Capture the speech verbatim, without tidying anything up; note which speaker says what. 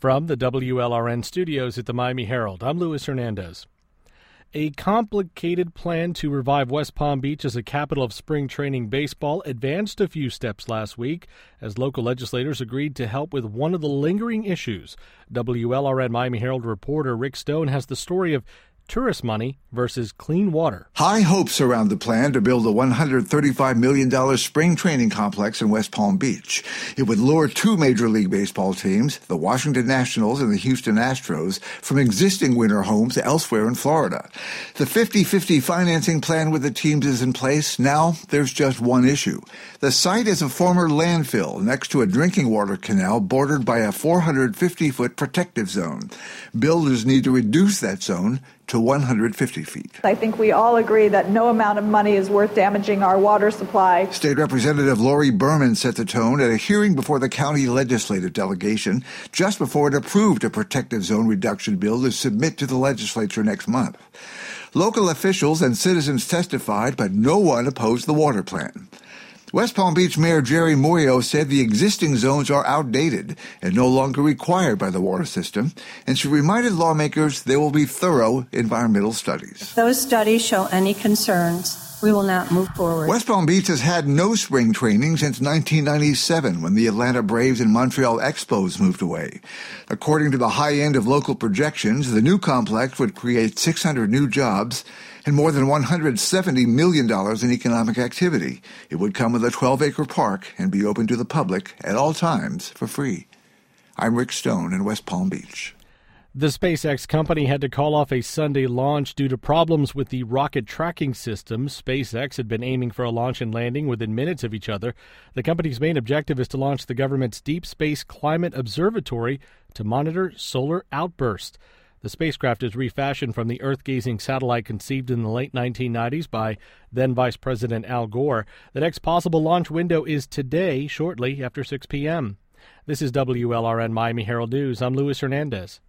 Speaker 1: From the W L R N studios at the Miami Herald, I'm Luis Hernandez. A complicated plan to revive West Palm Beach as a capital of spring training baseball advanced a few steps last week as local legislators agreed to help with one of the lingering issues. W L R N Miami Herald reporter Rick Stone has the story of tourist money versus clean water.
Speaker 2: High hopes surround the plan to build a one hundred thirty-five million dollars spring training complex in West Palm Beach. It would lure two Major League Baseball teams, the Washington Nationals and the Houston Astros, from existing winter homes elsewhere in Florida. The fifty-fifty financing plan with the teams is in place. Now there's just one issue. The site is a former landfill next to a drinking water canal bordered by a four hundred fifty foot protective zone. Builders need to reduce that zone to one hundred fifty feet.
Speaker 3: I think we all agree that no amount of money is worth damaging our water supply.
Speaker 2: State Representative Lori Berman set the tone at a hearing before the county legislative delegation just before it approved a protective zone reduction bill to submit to the legislature next month. Local officials and citizens testified, but no one opposed the water plan. West Palm Beach Mayor Jerry Murillo said the existing zones are outdated and no longer required by the water system, and she reminded lawmakers there will be thorough environmental studies.
Speaker 4: If those studies show any concerns, we will not move forward.
Speaker 2: West Palm Beach has had no spring training since nineteen ninety-seven, when the Atlanta Braves and Montreal Expos moved away. According to the high end of local projections, the new complex would create six hundred new jobs and more than one hundred seventy million dollars in economic activity. It would come with a twelve acre park and be open to the public at all times for free. I'm Rick Stone in West Palm Beach.
Speaker 1: The SpaceX company had to call off a Sunday launch due to problems with the rocket tracking system. SpaceX had been aiming for a launch and landing within minutes of each other. The company's main objective is to launch the government's Deep Space Climate Observatory to monitor solar outbursts. The spacecraft is refashioned from the Earth-gazing satellite conceived in the late nineteen nineties by then-Vice President Al Gore. The next possible launch window is today, shortly after six p.m. This is W L R N Miami Herald News. I'm Luis Hernandez.